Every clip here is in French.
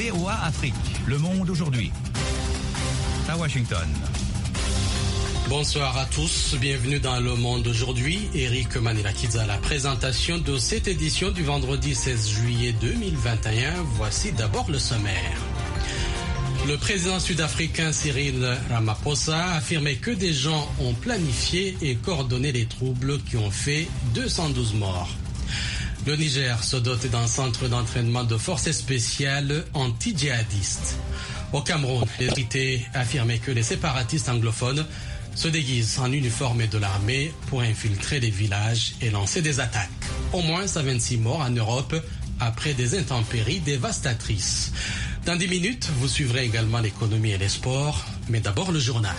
VOA Afrique, Le Monde aujourd'hui. À Washington. Bonsoir à tous, bienvenue dans Le Monde aujourd'hui. Eric Manilakidze à la présentation de cette édition du vendredi 16 juillet 2021. Voici d'abord le sommaire. Le président sud-africain Cyril Ramaphosa a affirmé que des gens ont planifié et coordonné les troubles qui ont fait 212 morts. Le Niger se dote d'un centre d'entraînement de forces spéciales anti-djihadistes. Au Cameroun, les autorités affirmaient que les séparatistes anglophones se déguisent en uniforme de l'armée pour infiltrer les villages et lancer des attaques. Au moins 126 morts en Europe après des intempéries dévastatrices. Dans 10 minutes, vous suivrez également l'économie et les sports, mais d'abord le journal.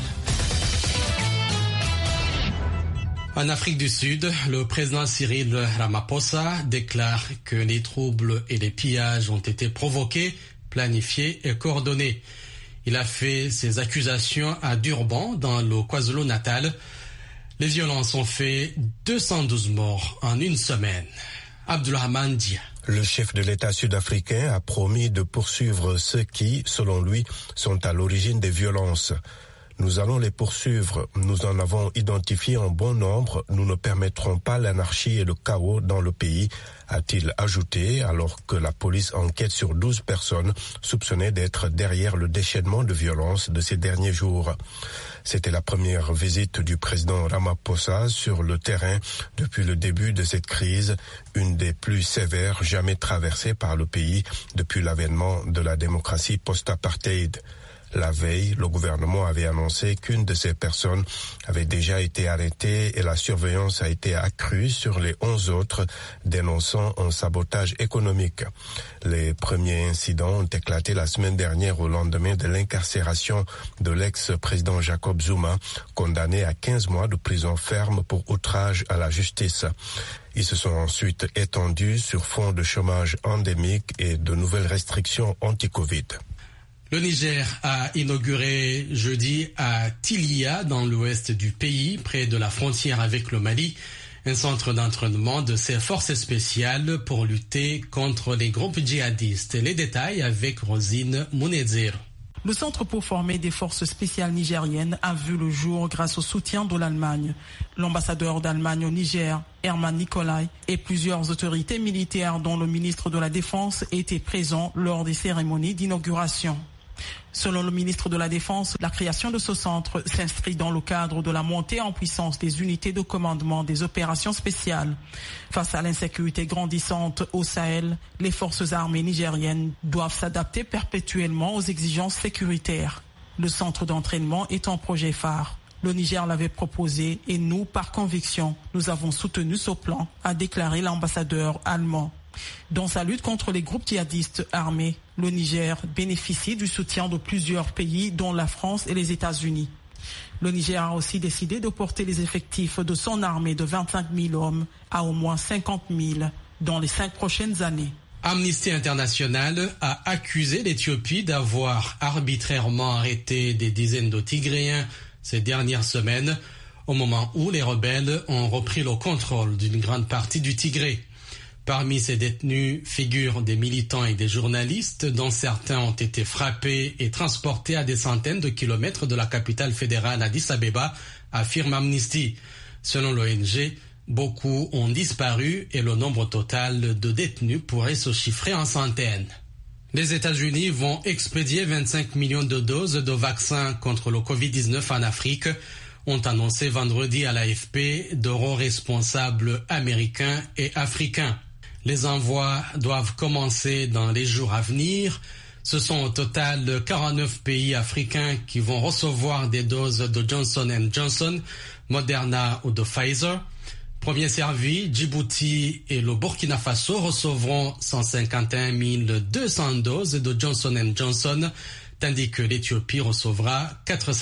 En Afrique du Sud, le président Cyril Ramaphosa déclare que les troubles et les pillages ont été provoqués, planifiés et coordonnés. Il a fait ses accusations à Durban, dans le KwaZulu-Natal. Les violences ont fait 212 morts en une semaine. Abdulrahman Dia. Le chef de l'État sud-africain a promis de poursuivre ceux qui, selon lui, sont à l'origine des violences. Nous allons les poursuivre. Nous en avons identifié un bon nombre. Nous ne permettrons pas l'anarchie et le chaos dans le pays, a-t-il ajouté, alors que la police enquête sur 12 personnes soupçonnées d'être derrière le déchaînement de violence de ces derniers jours. C'était la première visite du président Ramaphosa sur le terrain depuis le début de cette crise, une des plus sévères jamais traversées par le pays depuis l'avènement de la démocratie post-apartheid. La veille, le gouvernement avait annoncé qu'une de ces personnes avait déjà été arrêtée et la surveillance a été accrue sur les 11 autres, dénonçant un sabotage économique. Les premiers incidents ont éclaté la semaine dernière au lendemain de l'incarcération de l'ex-président Jacob Zuma, condamné à 15 mois de prison ferme pour outrage à la justice. Ils se sont ensuite étendus sur fond de chômage endémique et de nouvelles restrictions anti-Covid. Le Niger a inauguré jeudi à Tilia, dans l'ouest du pays, près de la frontière avec le Mali, un centre d'entraînement de ses forces spéciales pour lutter contre les groupes djihadistes. Les détails avec Rosine Mounedzir. Le centre pour former des forces spéciales nigériennes a vu le jour grâce au soutien de l'Allemagne. L'ambassadeur d'Allemagne au Niger, Hermann Nicolai, et plusieurs autorités militaires dont le ministre de la Défense étaient présents lors des cérémonies d'inauguration. Selon le ministre de la Défense, la création de ce centre s'inscrit dans le cadre de la montée en puissance des unités de commandement des opérations spéciales. Face à l'insécurité grandissante au Sahel, les forces armées nigériennes doivent s'adapter perpétuellement aux exigences sécuritaires. Le centre d'entraînement est un projet phare. Le Niger l'avait proposé et nous, par conviction, nous avons soutenu ce plan, a déclaré l'ambassadeur allemand. Dans sa lutte contre les groupes djihadistes armés, le Niger bénéficie du soutien de plusieurs pays, dont la France et les États-Unis. Le Niger a aussi décidé de porter les effectifs de son armée de 25 000 hommes à au moins 50 000 dans les 5 prochaines années. Amnesty International a accusé l'Éthiopie d'avoir arbitrairement arrêté des dizaines de Tigréens ces dernières semaines, au moment où les rebelles ont repris le contrôle d'une grande partie du Tigré. Parmi ces détenus figurent des militants et des journalistes dont certains ont été frappés et transportés à des centaines de kilomètres de la capitale fédérale Addis Abeba, affirme Amnesty. Selon l'ONG, beaucoup ont disparu et le nombre total de détenus pourrait se chiffrer en centaines. Les États-Unis vont expédier 25 millions de doses de vaccins contre le Covid-19 en Afrique, ont annoncé vendredi à l'AFP d'euros responsables américains et africains. Les envois doivent commencer dans les jours à venir. Ce sont au total 49 pays africains qui vont recevoir des doses de Johnson & Johnson, Moderna ou de Pfizer. Premier servi, Djibouti et le Burkina Faso recevront 151 200 doses de Johnson & Johnson, tandis que l'Éthiopie recevra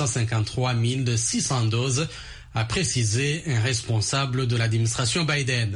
453 600 doses, a précisé un responsable de l'administration Biden.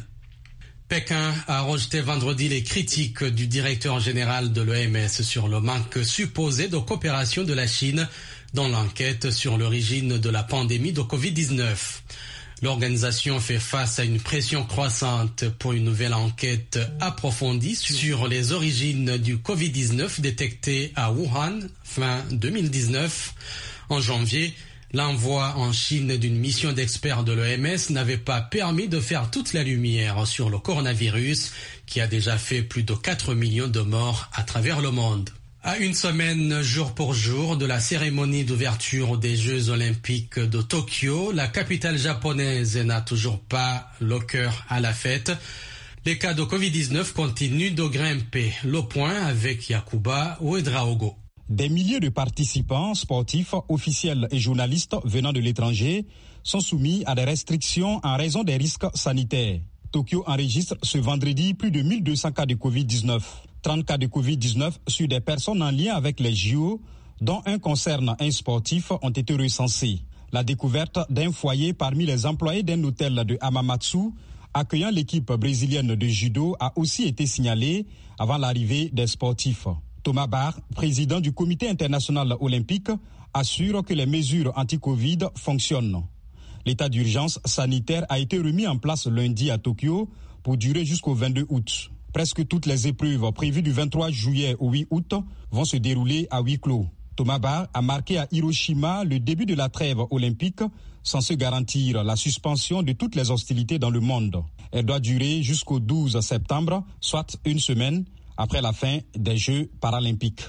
Pékin a rejeté vendredi les critiques du directeur général de l'OMS sur le manque supposé de coopération de la Chine dans l'enquête sur l'origine de la pandémie de Covid-19. L'organisation fait face à une pression croissante pour une nouvelle enquête approfondie sur les origines du Covid-19 détecté à Wuhan fin 2019. En janvier, l'envoi en Chine d'une mission d'experts de l'OMS n'avait pas permis de faire toute la lumière sur le coronavirus qui a déjà fait plus de 4 millions de morts à travers le monde. À une semaine, jour pour jour, de la cérémonie d'ouverture des Jeux Olympiques de Tokyo, la capitale japonaise n'a toujours pas le cœur à la fête. Les cas de Covid-19 continuent de grimper. Le point avec Yacouba Ouedraogo. Des milliers de participants sportifs, officiels et journalistes venant de l'étranger sont soumis à des restrictions en raison des risques sanitaires. Tokyo enregistre ce vendredi plus de 1200 cas de Covid-19. 30 cas de Covid-19 sur des personnes en lien avec les JO, dont un concerne un sportif, ont été recensés. La découverte d'un foyer parmi les employés d'un hôtel de Hamamatsu accueillant l'équipe brésilienne de judo a aussi été signalée avant l'arrivée des sportifs. Thomas Bach, président du Comité international olympique, assure que les mesures anti-Covid fonctionnent. L'état d'urgence sanitaire a été remis en place lundi à Tokyo pour durer jusqu'au 22 août. Presque toutes les épreuves prévues du 23 juillet au 8 août vont se dérouler à huis clos. Thomas Bach a marqué à Hiroshima le début de la trêve olympique censée garantir la suspension de toutes les hostilités dans le monde. Elle doit durer jusqu'au 12 septembre, soit une semaine après la fin des Jeux paralympiques.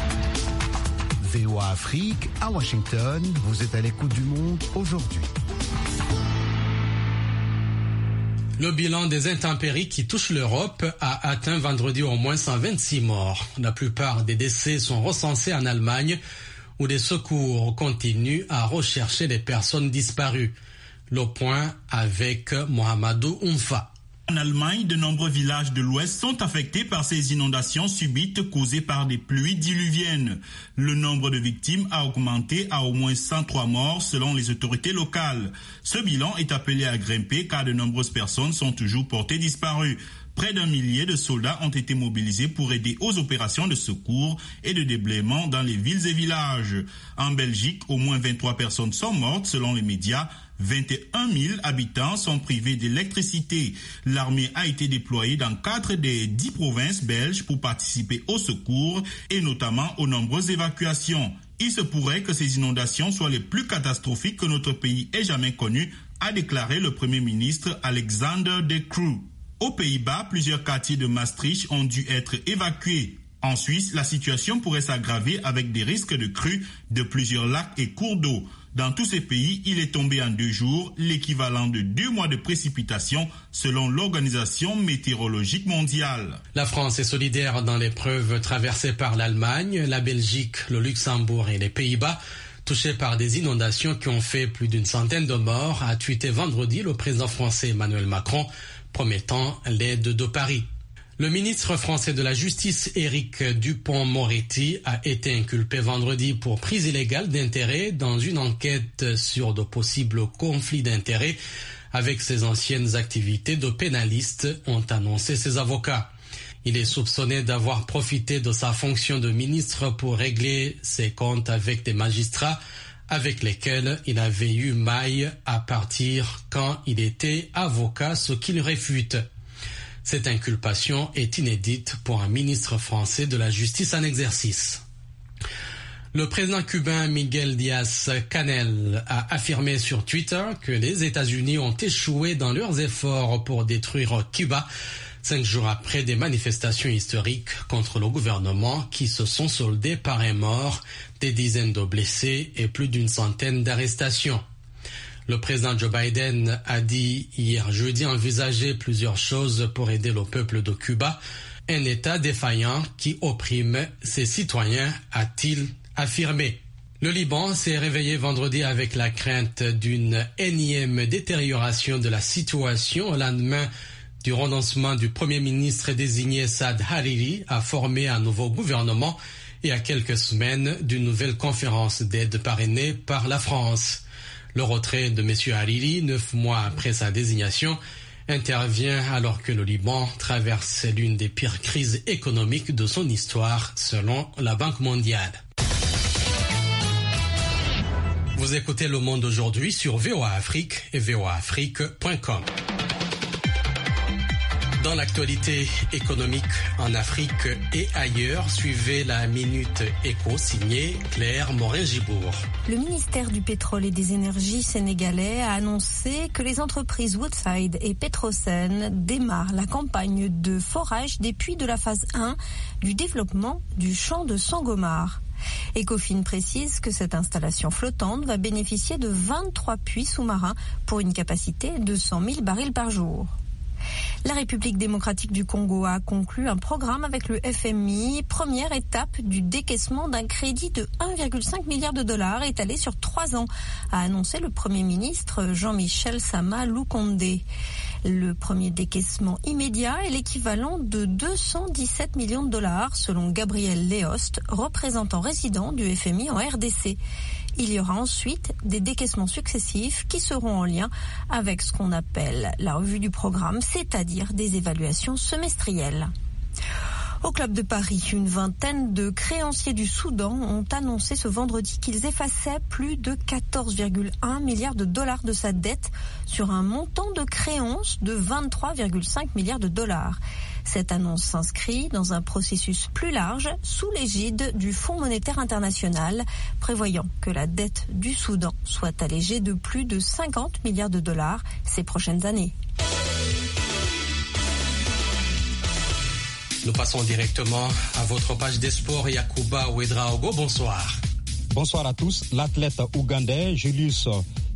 VOA Afrique, à Washington, vous êtes à l'écoute du monde aujourd'hui. Le bilan des intempéries qui touchent l'Europe a atteint vendredi au moins 126 morts. La plupart des décès sont recensés en Allemagne, où les secours continuent à rechercher les personnes disparues. Le point avec Mohamedou Oumfa. En Allemagne, de nombreux villages de l'Ouest sont affectés par ces inondations subites causées par des pluies diluviennes. Le nombre de victimes a augmenté à au moins 103 morts selon les autorités locales. Ce bilan est appelé à grimper car de nombreuses personnes sont toujours portées disparues. Près d'1 millier de soldats ont été mobilisés pour aider aux opérations de secours et de déblaiement dans les villes et villages. En Belgique, au moins 23 personnes sont mortes selon les médias. 21 000 habitants sont privés d'électricité. L'armée a été déployée dans 4 des 10 provinces belges pour participer au secours et notamment aux nombreuses évacuations. Il se pourrait que ces inondations soient les plus catastrophiques que notre pays ait jamais connues, a déclaré le Premier ministre Alexander De Croo. Aux Pays-Bas, plusieurs quartiers de Maastricht ont dû être évacués. En Suisse, la situation pourrait s'aggraver avec des risques de crues de plusieurs lacs et cours d'eau. Dans tous ces pays, il est tombé en 2 jours l'équivalent de 2 mois de précipitations selon l'Organisation météorologique mondiale. La France est solidaire dans l'épreuve traversée par l'Allemagne, la Belgique, le Luxembourg et les Pays-Bas, touchés par des inondations qui ont fait plus d'1 centaine de morts, a tweeté vendredi le président français Emmanuel Macron, promettant l'aide de Paris. Le ministre français de la Justice, Éric Dupond-Moretti, a été inculpé vendredi pour prise illégale d'intérêts dans une enquête sur de possibles conflits d'intérêts avec ses anciennes activités de pénaliste, ont annoncé ses avocats. Il est soupçonné d'avoir profité de sa fonction de ministre pour régler ses comptes avec des magistrats avec lesquels il avait eu maille à partir quand il était avocat, ce qu'il réfute. Cette inculpation est inédite pour un ministre français de la Justice en exercice. Le président cubain Miguel Díaz-Canel a affirmé sur Twitter que les États-Unis ont échoué dans leurs efforts pour détruire Cuba, 5 jours après des manifestations historiques contre le gouvernement qui se sont soldées par un mort, des dizaines de blessés et plus d'1 centaine d'arrestations. Le président Joe Biden a dit hier jeudi envisager plusieurs choses pour aider le peuple de Cuba, un État défaillant qui opprime ses citoyens, a-t-il affirmé. Le Liban s'est réveillé vendredi avec la crainte d'une énième détérioration de la situation au lendemain du renoncement du Premier ministre désigné Saad Hariri à former un nouveau gouvernement et à quelques semaines d'une nouvelle conférence d'aide parrainée par la France. Le retrait de M. Hariri, 9 mois après sa désignation, intervient alors que le Liban traverse l'une des pires crises économiques de son histoire, selon la Banque mondiale. Vous écoutez Le Monde aujourd'hui sur VOA Afrique et voaafrique.com. Dans l'actualité économique en Afrique et ailleurs, suivez la Minute Éco signée Claire Morin-Gibourg. Le ministère du Pétrole et des Énergies sénégalais a annoncé que les entreprises Woodside et Petrosen démarrent la campagne de forage des puits de la phase 1 du développement du champ de Sangomar. Ecofin précise que cette installation flottante va bénéficier de 23 puits sous-marins pour une capacité de 100 000 barils par jour. La République démocratique du Congo a conclu un programme avec le FMI, première étape du décaissement d'un crédit de 1,5 milliard de dollars étalé sur 3 ans, a annoncé le Premier ministre Jean-Michel Sama Lukonde. Le premier décaissement immédiat est l'équivalent de 217 millions de dollars, selon Gabriel Léost, représentant résident du FMI en RDC. Il y aura ensuite des décaissements successifs qui seront en lien avec ce qu'on appelle la revue du programme, c'est-à-dire des évaluations semestrielles. Au Club de Paris, une vingtaine de créanciers du Soudan ont annoncé ce vendredi qu'ils effaçaient plus de 14,1 milliards de dollars de sa dette sur un montant de créances de 23,5 milliards de dollars. Cette annonce s'inscrit dans un processus plus large sous l'égide du Fonds monétaire international, prévoyant que la dette du Soudan soit allégée de plus de 50 milliards de dollars ces prochaines années. Nous passons directement à votre page des sports. Yacouba Ouedraogo, bonsoir. Bonsoir à tous. L'athlète ougandais Julius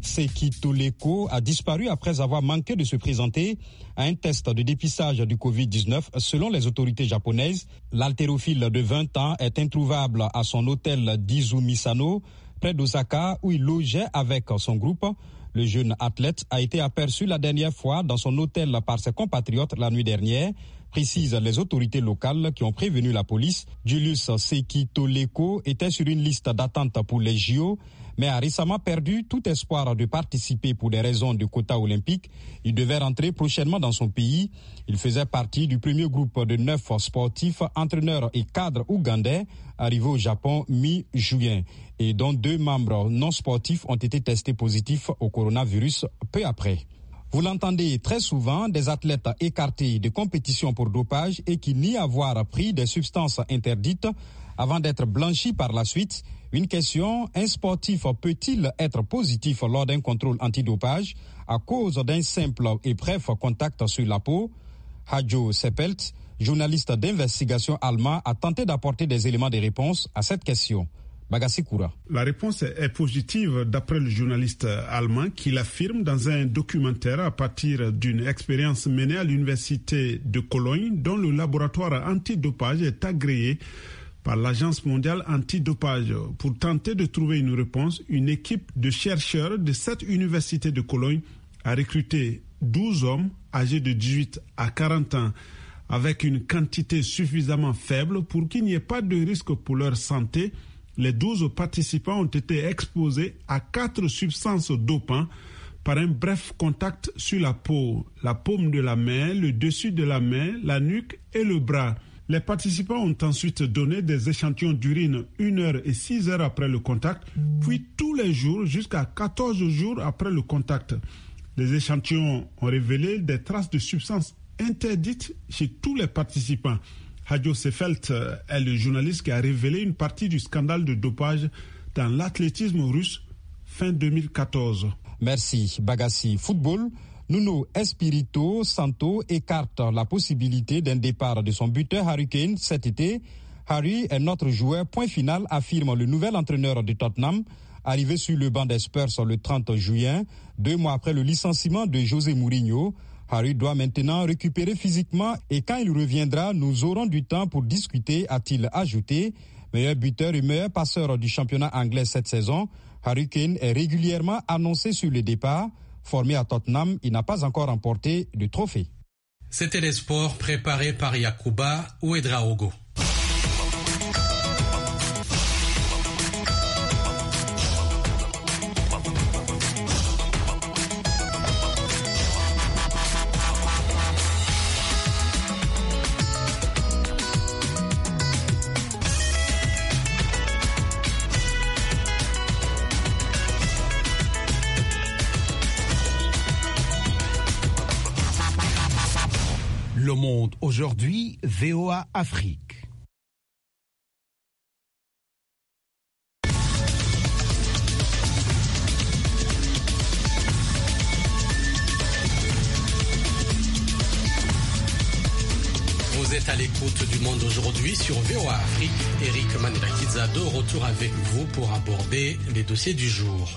Sekitoleko a disparu après avoir manqué de se présenter à un test de dépistage du Covid-19. Selon les autorités japonaises, l'haltérophile de 20 ans est introuvable à son hôtel d'Izumisano, près d'Osaka, où il logeait avec son groupe. Le jeune athlète a été aperçu la dernière fois dans son hôtel par ses compatriotes la nuit dernière, précisent les autorités locales qui ont prévenu la police. Julius Sekitoleko était sur une liste d'attente pour les JO, mais a récemment perdu tout espoir de participer pour des raisons de quota olympique. Il devait rentrer prochainement dans son pays. Il faisait partie du premier groupe de 9 sportifs, entraîneurs et cadres ougandais arrivés au Japon mi-juin et dont 2 membres non sportifs ont été testés positifs au coronavirus peu après. Vous l'entendez très souvent, des athlètes écartés de compétition pour dopage et qui nient avoir pris des substances interdites avant d'être blanchis par la suite. Une question, un sportif peut-il être positif lors d'un contrôle antidopage à cause d'un simple et bref contact sur la peau? Hadjo Seppelt, journaliste d'investigation allemand, a tenté d'apporter des éléments de réponse à cette question. Bagassi Koura. La réponse est positive d'après le journaliste allemand qui l'affirme dans un documentaire à partir d'une expérience menée à l'université de Cologne dont le laboratoire antidopage est agréé par l'Agence mondiale antidopage. Pour tenter de trouver une réponse, une équipe de chercheurs de cette université de Cologne a recruté 12 hommes âgés de 18 à 40 ans avec une quantité suffisamment faible pour qu'il n'y ait pas de risque pour leur santé. Les 12 participants ont été exposés à 4 substances dopantes par un bref contact sur la peau, la paume de la main, le dessus de la main, la nuque et le bras. Les participants ont ensuite donné des échantillons d'urine 1 heure et 6 heures après le contact, puis tous les jours jusqu'à 14 jours après le contact. Les échantillons ont révélé des traces de substances interdites chez tous les participants. Hadjo Seppelt est le journaliste qui a révélé une partie du scandale de dopage dans l'athlétisme russe fin 2014. Merci Bagassi. Football, Nuno Espirito Santo écarte la possibilité d'un départ de son buteur Harry Kane cet été. Harry est notre joueur, point final, affirme le nouvel entraîneur de Tottenham, arrivé sur le banc des Spurs le 30 juin, 2 mois après le licenciement de José Mourinho. Harry doit maintenant récupérer physiquement et quand il reviendra, nous aurons du temps pour discuter, a-t-il ajouté. Meilleur buteur et meilleur passeur du championnat anglais cette saison, Harry Kane est régulièrement annoncé sur le départ. Formé à Tottenham, il n'a pas encore remporté de trophée. C'était les sports préparés par Yacouba Ouedraogo. Monde aujourd'hui, VOA Afrique. Vous êtes à l'écoute du Monde aujourd'hui sur VOA Afrique. Eric Manilakizado, retour avec vous pour aborder les dossiers du jour.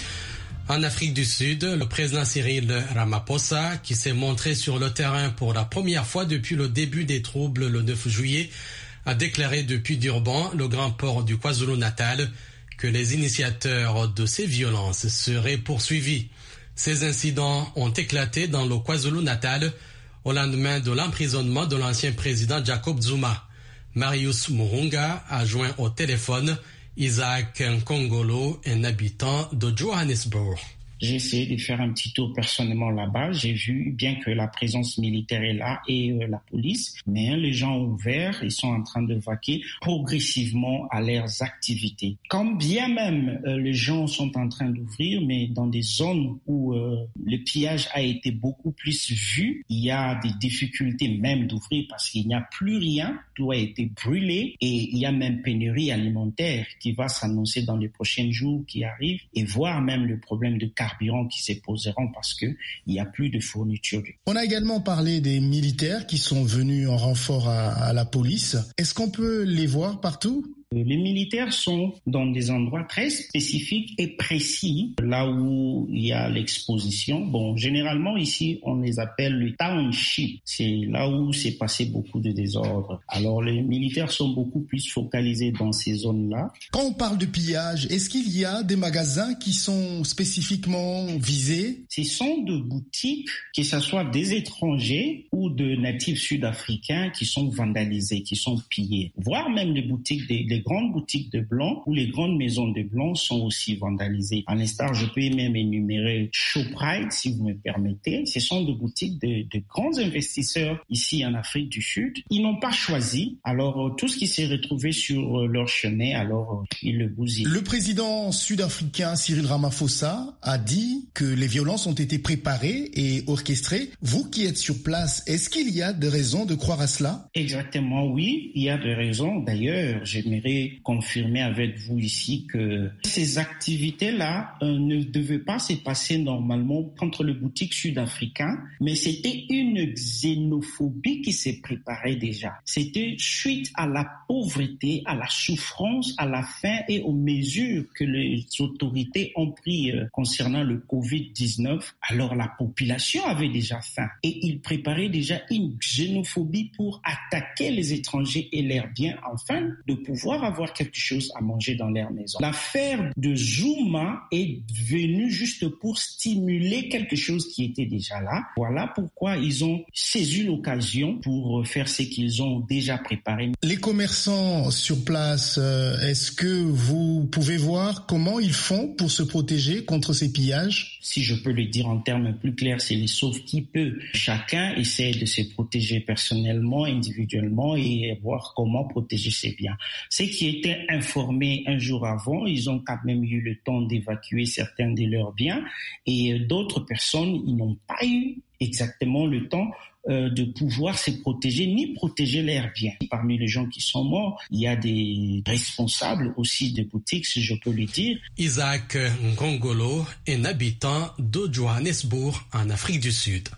En Afrique du Sud, le président Cyril Ramaphosa, qui s'est montré sur le terrain pour la première fois depuis le début des troubles le 9 juillet, a déclaré depuis Durban, le grand port du KwaZulu-Natal, que les initiateurs de ces violences seraient poursuivis. Ces incidents ont éclaté dans le KwaZulu-Natal au lendemain de l'emprisonnement de l'ancien président Jacob Zuma. Marius Murunga a joint au téléphone Isaac Nkongolo, un habitant de Johannesburg. J'ai essayé de faire un petit tour personnellement là-bas. J'ai vu bien que la présence militaire est là et la police, mais les gens ont ouvert, ils sont en train de vaquer progressivement à leurs activités. Quand bien même les gens sont en train d'ouvrir, mais dans des zones où le pillage a été beaucoup plus vu, il y a des difficultés même d'ouvrir parce qu'il n'y a plus rien, tout a été brûlé et il y a même pénurie alimentaire qui va s'annoncer dans les prochains jours qui arrivent et voire même le problème de carburant qui se poseront parce qu'il n'y a plus de fourniture. On a également parlé des militaires qui sont venus en renfort à la police. Est-ce qu'on peut les voir partout ? Les militaires sont dans des endroits très spécifiques et précis, là où il y a l'exposition. Bon, généralement ici, on les appelle le township. C'est là où s'est passé beaucoup de désordre. Alors, les militaires sont beaucoup plus focalisés dans ces zones-là. Quand on parle de pillage, est-ce qu'il y a des magasins qui sont spécifiquement visés ? Ce sont de boutiques, que ce soit des étrangers ou de natifs sud-africains qui sont vandalisés, qui sont pillés. Voire même les boutiques les grandes boutiques de blancs ou les grandes maisons de blancs sont aussi vandalisées. À l'instar, je peux même énumérer Shoprite, si vous me permettez. Ce sont des boutiques de grands investisseurs ici en Afrique du Sud. Ils n'ont pas choisi. Alors, tout ce qui s'est retrouvé sur leur chemin, alors ils le bousillent. Le président sud-africain Cyril Ramaphosa a dit que les violences ont été préparées et orchestrées. Vous qui êtes sur place, est-ce qu'il y a des raisons de croire à cela ? Exactement, oui. Il y a des raisons. D'ailleurs, j'aimerais confirmer avec vous ici que ces activités-là ne devaient pas se passer normalement contre le boutique sud-africain, mais c'était une xénophobie qui s'est préparée déjà. C'était suite à la pauvreté, à la souffrance, à la faim et aux mesures que les autorités ont prises concernant le Covid-19. Alors la population avait déjà faim et ils préparaient déjà une xénophobie pour attaquer les étrangers et leurs biens afin de pouvoir avoir quelque chose à manger dans leur maison. L'affaire de Zuma est venue juste pour stimuler quelque chose qui était déjà là. Voilà pourquoi ils ont saisi l'occasion pour faire ce qu'ils ont déjà préparé. Les commerçants sur place, est-ce que vous pouvez voir comment ils font pour se protéger contre ces pillages ? Si je peux le dire en termes plus clairs, c'est les sauve-qui-peut. Chacun essaie de se protéger personnellement, individuellement et voir comment protéger ses biens. Ceux qui étaient informés un jour avant, ils ont quand même eu le temps d'évacuer certains de leurs biens et d'autres personnes, ils n'ont pas eu exactement le temps de pouvoir se protéger ni protéger leurs biens. Parmi les gens qui sont morts, il y a des responsables aussi de boutiques, si je peux le dire. Isaac Nkongolo, un habitant de Johannesburg en Afrique du Sud.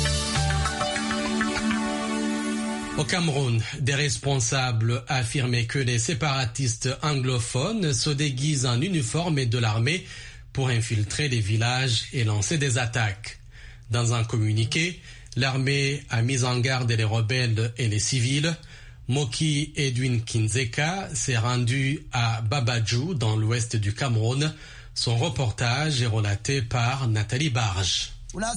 Au Cameroun, des responsables affirmaient que les séparatistes anglophones se déguisent en uniforme et de l'armée pour infiltrer les villages et lancer des attaques. Dans un communiqué, l'armée a mis en garde les rebelles et les civils. Moki Edwin Kinzeka s'est rendu à Babadjou, dans l'ouest du Cameroun. Son reportage est relaté par Nathalie Barge.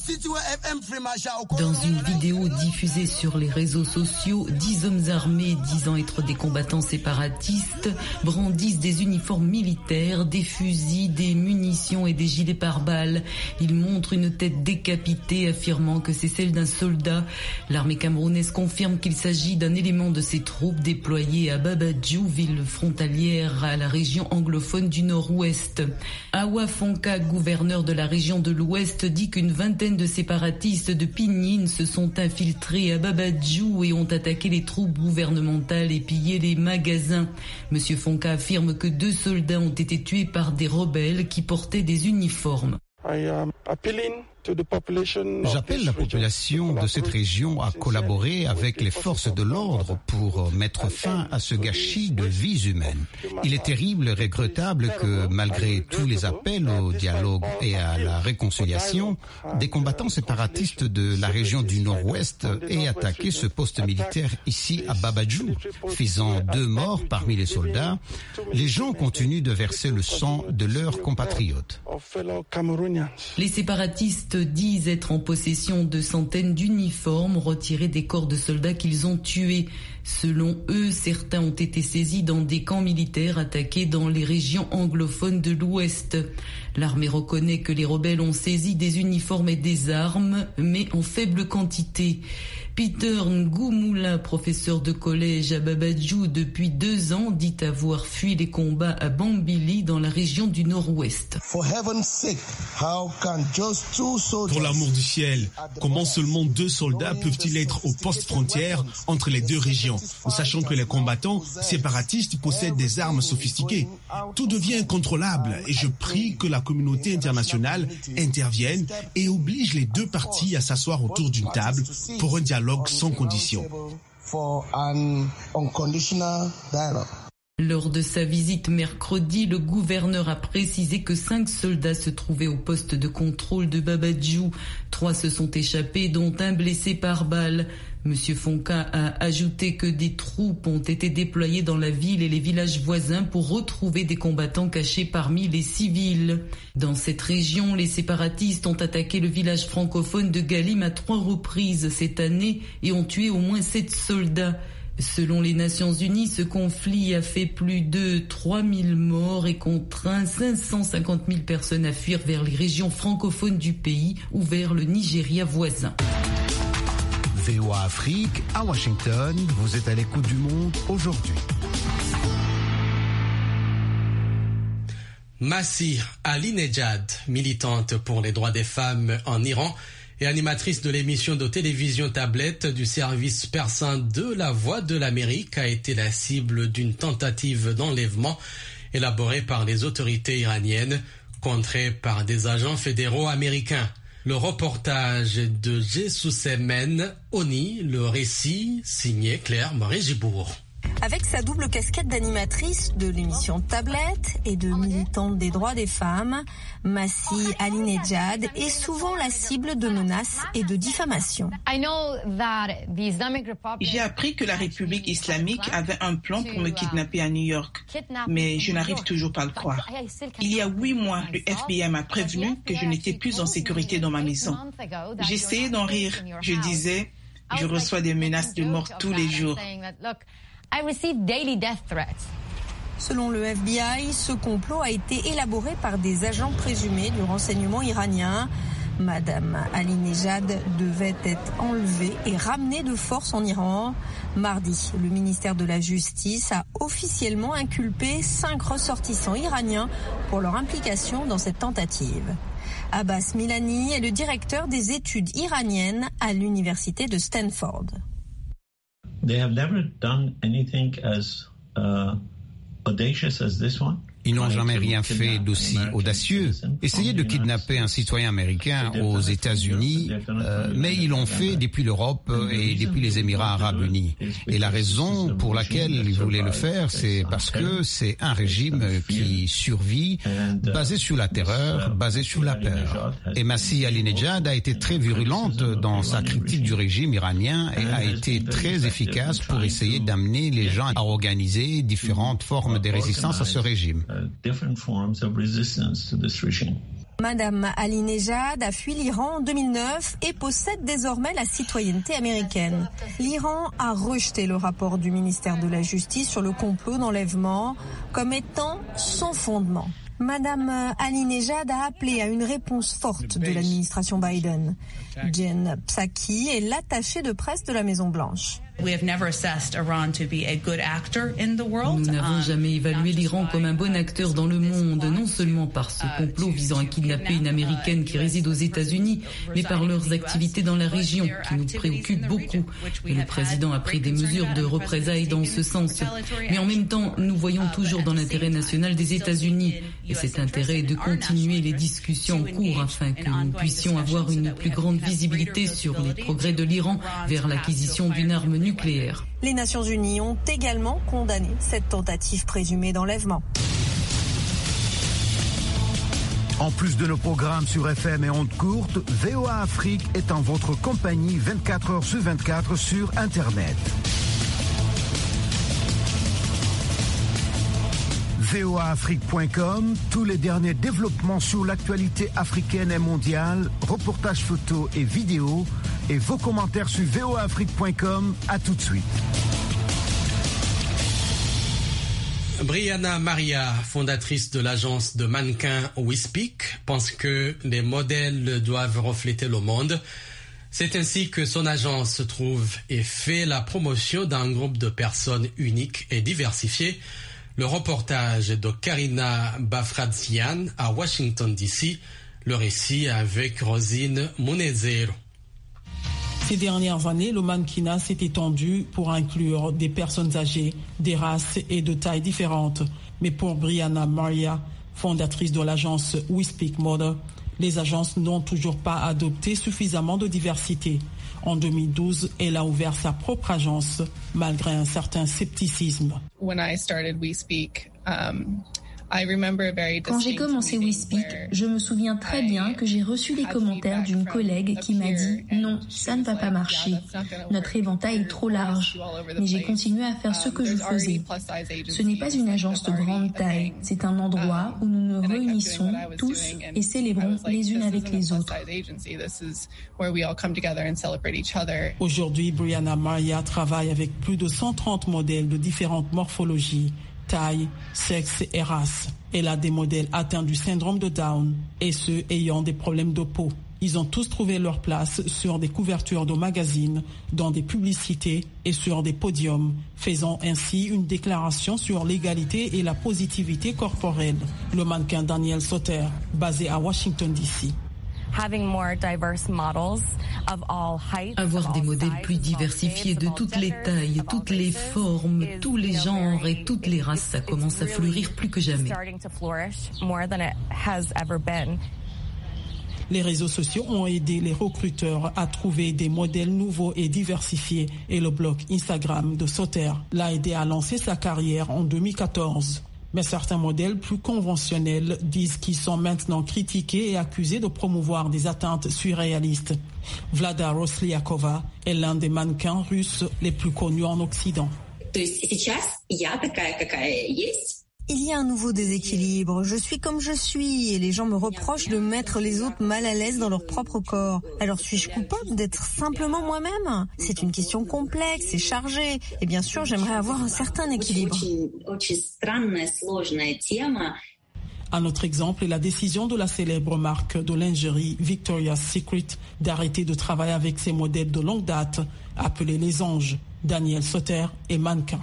Dans une vidéo diffusée sur les réseaux sociaux, 10 hommes armés disant être des combattants séparatistes brandissent des uniformes militaires, des fusils, des munitions et des gilets pare-balles. Ils montrent une tête décapitée, affirmant que c'est celle d'un soldat. L'armée camerounaise confirme qu'il s'agit d'un élément de ses troupes déployées à Babadjou, ville frontalière à la région anglophone du Nord-Ouest. Awa Fonka, gouverneur de la région de l'Ouest, dit qu'une vingtaine de séparatistes de Pinyin se sont infiltrés à Babadjou et ont attaqué les troupes gouvernementales et pillé les magasins. Monsieur Fonka affirme que 2 soldats ont été tués par des rebelles qui portaient des uniformes. J'appelle la population de cette région à collaborer avec les forces de l'ordre pour mettre fin à ce gâchis de vies humaines. Il est terrible et regrettable que, malgré tous les appels au dialogue et à la réconciliation, des combattants séparatistes de la région du Nord-Ouest aient attaqué ce poste militaire ici à Babadjou, faisant 2 morts parmi les soldats. Les gens continuent de verser le sang de leurs compatriotes. Les séparatistes disent être en possession de centaines d'uniformes retirés des corps de soldats qu'ils ont tués. Selon eux, certains ont été saisis dans des camps militaires attaqués dans les régions anglophones de l'Ouest. L'armée reconnaît que les rebelles ont saisi des uniformes et des armes, mais en faible quantité. Peter Ngoumoula, professeur de collège à Babadjou depuis 2 ans, dit avoir fui les combats à Bambili dans la région du Nord-Ouest. Pour l'amour du ciel, comment seulement 2 soldats peuvent-ils être au poste frontière entre les 2 régions, en sachant que les combattants séparatistes possèdent des armes sophistiquées? Tout devient incontrôlable et je prie que la communauté internationale intervienne et oblige les 2 parties à s'asseoir autour d'une table pour un dialogue sans condition. Lors de sa visite mercredi, le gouverneur a précisé que 5 soldats se trouvaient au poste de contrôle de Babadjou. 3 se sont échappés, dont un blessé par balle. Monsieur Fonka a ajouté que des troupes ont été déployées dans la ville et les villages voisins pour retrouver des combattants cachés parmi les civils. Dans cette région, les séparatistes ont attaqué le village francophone de Galim à 3 reprises cette année et ont tué au moins 7 soldats. Selon les Nations Unies, ce conflit a fait plus de 3000 morts et contraint 550 000 personnes à fuir vers les régions francophones du pays ou vers le Nigeria voisin. VOA Afrique, à Washington, vous êtes à l'écoute du monde aujourd'hui. Masih Alinejad, militante pour les droits des femmes en Iran et animatrice de l'émission de télévision tablette du service persan de La Voix de l'Amérique, a été la cible d'une tentative d'enlèvement élaborée par les autorités iraniennes, contrée par des agents fédéraux américains. Le reportage de Jesousemen Oni, le récit signé Claire Marie-Gibourg. Avec sa double casquette d'animatrice de l'émission Tablette et de militante des droits des femmes, Masih Alinejad est souvent la cible de menaces et de diffamations. J'ai appris que la République islamique avait un plan pour me kidnapper à New York, mais je n'arrive toujours pas à le croire. Il y a 8 mois, le FBI m'a prévenu que je n'étais plus en sécurité dans ma maison. J'essayais d'en rire. Je disais, je reçois des menaces de mort tous les jours. Selon le FBI, ce complot a été élaboré par des agents présumés du renseignement iranien. Madame Alinejad devait être enlevée et ramenée de force en Iran. Mardi, le ministère de la Justice a officiellement inculpé 5 ressortissants iraniens pour leur implication dans cette tentative. Abbas Milani est le directeur des études iraniennes à l'université de Stanford. They have never done anything as audacious as this one. Ils n'ont jamais rien fait d'aussi audacieux. Essayer de kidnapper un citoyen américain aux États-Unis, mais ils l'ont fait depuis l'Europe et depuis les Émirats arabes unis. Et la raison pour laquelle ils voulaient le faire, c'est parce que c'est un régime qui survit, basé sur la terreur, basé sur la peur. Et Masih Alinejad a été très virulente dans sa critique du régime iranien et a été très efficace pour essayer d'amener les gens à organiser différentes formes de résistance à ce régime. Madame Alinejad a fui l'Iran en 2009 et possède désormais la citoyenneté américaine. L'Iran a rejeté le rapport du ministère de la Justice sur le complot d'enlèvement comme étant sans fondement. Madame Ali-Nejad a appelé à une réponse forte de l'administration Biden. Jen Psaki est l'attachée de presse de la Maison-Blanche. Nous n'avons jamais évalué l'Iran comme un bon acteur dans le monde, non seulement par ce complot visant à kidnapper une Américaine qui réside aux États-Unis, mais par leurs activités dans la région, qui nous préoccupent beaucoup. Et le président a pris des mesures de représailles dans ce sens. Mais en même temps, nous voyons toujours dans l'intérêt national des États-Unis. Et cet intérêt est de continuer les discussions en cours afin que nous puissions avoir une plus grande visibilité sur les progrès de l'Iran vers l'acquisition d'une arme nucléaire. Les Nations Unies ont également condamné cette tentative présumée d'enlèvement. En plus de nos programmes sur FM et ondes courtes, VOA Afrique est en votre compagnie 24 heures sur 24 sur Internet. voaafrique.com, tous les derniers développements sur l'actualité africaine et mondiale, reportages photos et vidéos, et vos commentaires sur voaafrique.com. À tout de suite. Brianna Maria, fondatrice de l'agence de mannequins We Speak, pense que les modèles doivent refléter le monde. C'est ainsi que son agence se trouve et fait la promotion d'un groupe de personnes uniques et diversifiées. Le reportage de Karina Bafradzian à Washington DC. Le récit avec Rosine Munezero. Ces dernières années, le mannequinat s'est étendu pour inclure des personnes âgées, des races et de tailles différentes. Mais pour Brianna Maria, fondatrice de l'agence We Speak Mode, les agences n'ont toujours pas adopté suffisamment de diversité. En 2012, elle a ouvert sa propre agence, malgré un certain scepticisme. Quand j'ai commencé We Speak, je me souviens très bien que j'ai reçu des commentaires d'une collègue qui m'a dit « Non, ça ne va pas marcher. Notre éventail est trop large. » Mais j'ai continué à faire ce que je faisais. Ce n'est pas une agence de grande taille. C'est un endroit où nous nous réunissons tous et célébrons les unes avec les autres. Aujourd'hui, Brianna Maria travaille avec plus de 130 modèles de différentes morphologies, taille, sexe et race. Elle a des modèles atteints du syndrome de Down et ceux ayant des problèmes de peau. Ils ont tous trouvé leur place sur des couvertures de magazines, dans des publicités et sur des podiums, faisant ainsi une déclaration sur l'égalité et la positivité corporelle. Le mannequin Daniel Sauter, basé à Washington DC. Avoir des modèles plus diversifiés de toutes les tailles, toutes les formes, tous les genres et toutes les races, ça commence à fleurir plus que jamais. Les réseaux sociaux ont aidé les recruteurs à trouver des modèles nouveaux et diversifiés et le blog Instagram de Sauter l'a aidé à lancer sa carrière en 2014. Mais certains modèles plus conventionnels disent qu'ils sont maintenant critiqués et accusés de promouvoir des atteintes surréalistes. Vlada Rosliakova est l'un des mannequins russes les plus connus en Occident. Il y a un nouveau déséquilibre. Je suis comme je suis et les gens me reprochent de mettre les autres mal à l'aise dans leur propre corps. Alors suis-je coupable d'être simplement moi-même ? C'est une question complexe et chargée. Et bien sûr, j'aimerais avoir un certain équilibre. Un autre exemple est la décision de la célèbre marque de lingerie Victoria's Secret d'arrêter de travailler avec ses modèles de longue date, appelés les anges. Daniel Sauter est mannequin.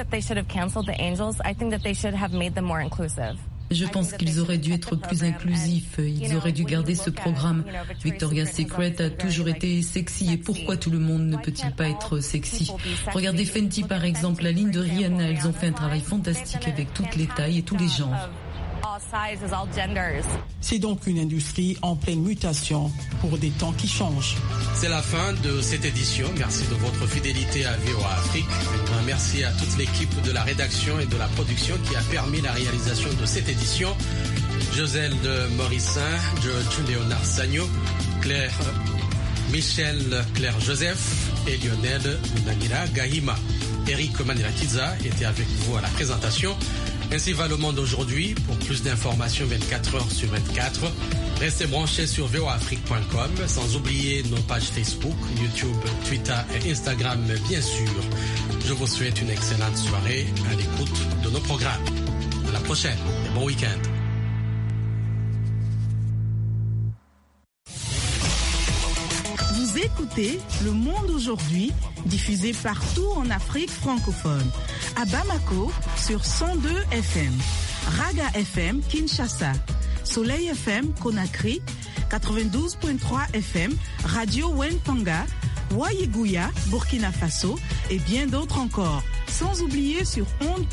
Je pense qu'ils auraient dû être plus inclusifs. Ils auraient dû garder ce programme. Victoria's Secret a toujours été sexy. Et pourquoi tout le monde ne peut-il pas être sexy ? Regardez Fenty par exemple, la ligne de Rihanna. Ils ont fait un travail fantastique avec toutes les tailles et tous les genres. C'est donc une industrie en pleine mutation pour des temps qui changent. C'est la fin de cette édition. Merci de votre fidélité à VOA Afrique. Un grand merci à toute l'équipe de la rédaction et de la production qui a permis la réalisation de cette édition. Joselle de Morissin, George Léonard Sagno, Claire Joseph et Lionel Nagira Gahima. Eric Manirakiza était avec vous à la présentation. Ainsi va le monde aujourd'hui. Pour plus d'informations 24 heures sur 24, restez branchés sur voaafrique.com, sans oublier nos pages Facebook, YouTube, Twitter et Instagram bien sûr. Je vous souhaite une excellente soirée à l'écoute de nos programmes. À la prochaine et bon week-end. Vous écoutez Le Monde aujourd'hui, diffusé partout en Afrique francophone. À Bamako, sur 102 FM. Raga FM, Kinshasa. Soleil FM, Conakry. 92.3 FM, Radio Wentanga. Wayeguya, Burkina Faso. Et bien d'autres encore. Sans oublier sur Onde